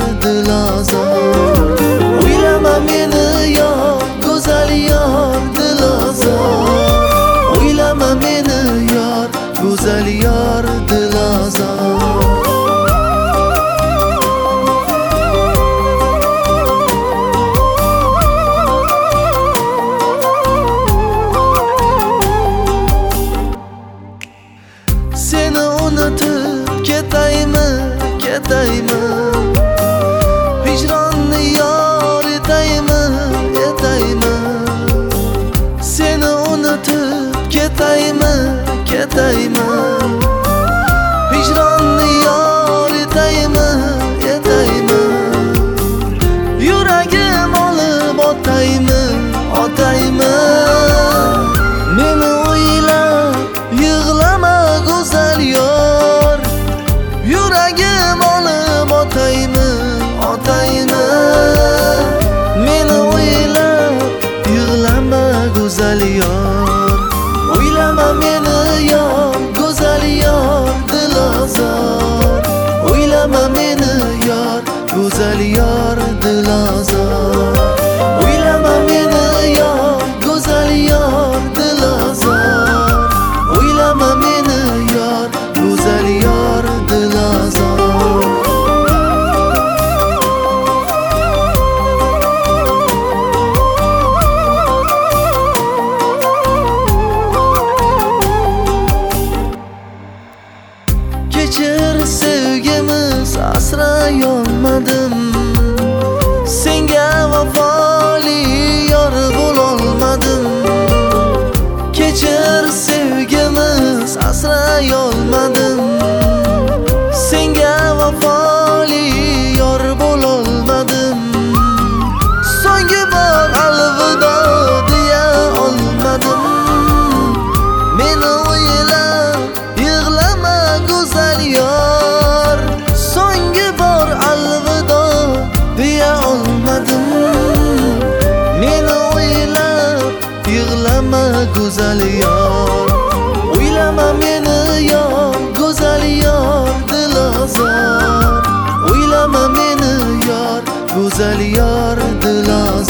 dilozor. O'ylama meni yor, go'zal yor, dilozor. O'ylama meni yor, go'zal yor, dilozor. Seni unutib ketaymi, hijronni yor etaymi. Seni unutib ketaymi, hijronni yor etaymi. Yuragim olib otaymi. Meni o'ylab yig'lama go'zal yor. Yuragim olib otaymi. Meni o'ylab yig'lama go'zal yor. O'ylama meni yor, go'zal yor, dilozor. O'ylama meni yor, go'zal yor, dilozor. O'ylama meni yor, go'zal yor, dilozor. O'ylama meni yor, go'zal yor, dilozor. Kechir sevgimiz, asray olmadim. Senga vafoli yor bo'lolmadim. Kechir sevgimiz, asray olmadim. Senga vafoli yor bo'lolmadim. So'nggi bor alvido deya olmadim. Meni o'ylab yig'lama go'zal yor. So'nggi bor alvido deya olmadim. Meni o'ylab yig'lama go'zal yor. O'ylama meni yor, go'zal yor, dilozor. O'ylama meni yor, go'zal yor, dilozor.